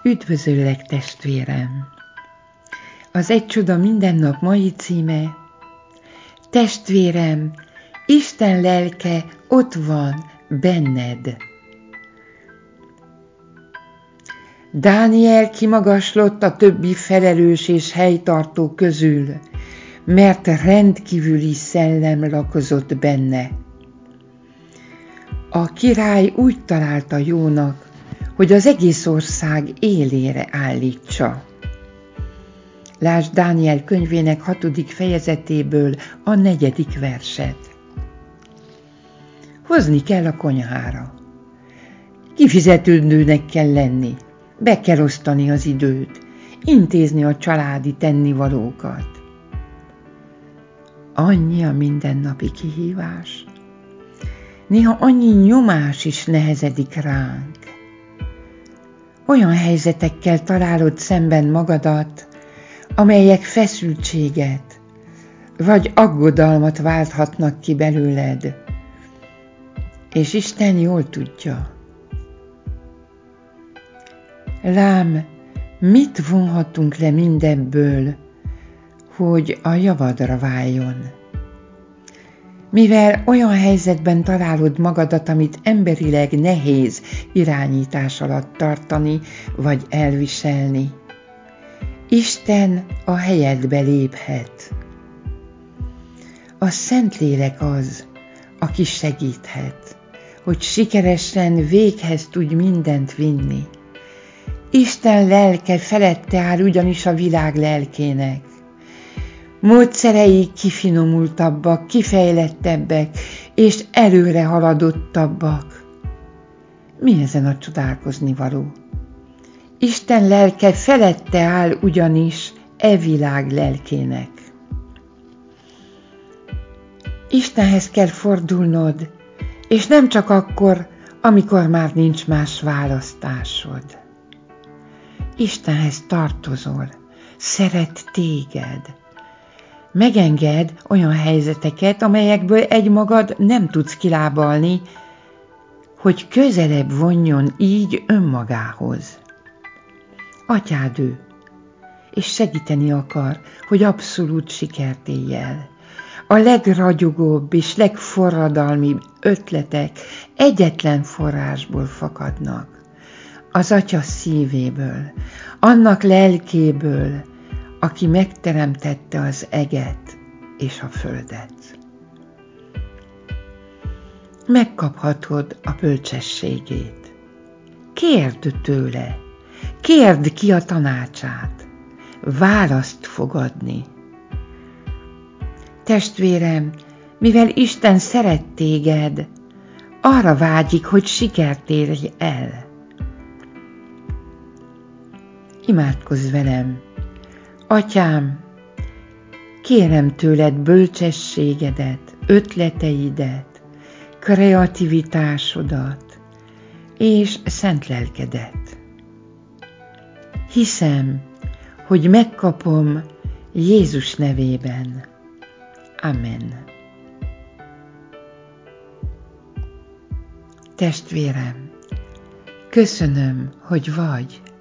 Üdvözöllek, testvérem! Az Egy csoda minden nap mai címe: Testvérem, Isten lelke ott van benned. Dániel kimagaslott a többi felelős és helytartó közül, mert rendkívüli szellem lakozott benne. A király úgy találta jónak, hogy az egész ország élére állítsa. Lásd Dániel könyvének 6. fejezetéből a 4. verset. Hozni kell a konyhára. Kifizetődőnek kell lenni, be kell osztani az időt, intézni a családi tennivalókat. Annyi a mindennapi kihívás. Néha annyi nyomás is nehezedik ránk. Olyan helyzetekkel találod szemben magadat, amelyek feszültséget vagy aggodalmat válthatnak ki belőled, és Isten jól tudja. Lám, mit vonhatunk le mindebből, hogy a javadra váljon? Mivel olyan helyzetben találod magadat, amit emberileg nehéz irányítás alatt tartani vagy elviselni, Isten a helyedbe léphet. A Szentlélek az, aki segíthet, hogy sikeresen véghez tudj mindent vinni. Isten lelke felette áll ugyanis a világ lelkének. Módszerei kifinomultabbak, kifejlettebbek és előre haladottabbak. Mi ezen a csodálkozni való? Isten lelke felette áll ugyanis e világ lelkének. Istenhez kell fordulnod, és nem csak akkor, amikor már nincs más választásod. Istenhez tartozol, szeret téged. Megenged olyan helyzeteket, amelyekből egymagad nem tudsz kilábalni, hogy közelebb vonjon így önmagához. Atyád ő, és segíteni akar, hogy abszolút sikert élj el. A legragyogóbb és legforradalmibb ötletek egyetlen forrásból fakadnak. Az Atya szívéből, annak lelkéből, aki megteremtette az eget és a földet. Megkaphatod a bölcsességét. Kérd tőle, kérd ki a tanácsát, választ fog adni. Testvérem, mivel Isten szeret téged, arra vágyik, hogy sikert érj el. Imádkozz velem! Atyám, kérem tőled bölcsességedet, ötleteidet, kreativitásodat és szent lelkedet. Hiszem, hogy megkapom Jézus nevében. Amen. Testvérem, köszönöm, hogy vagy.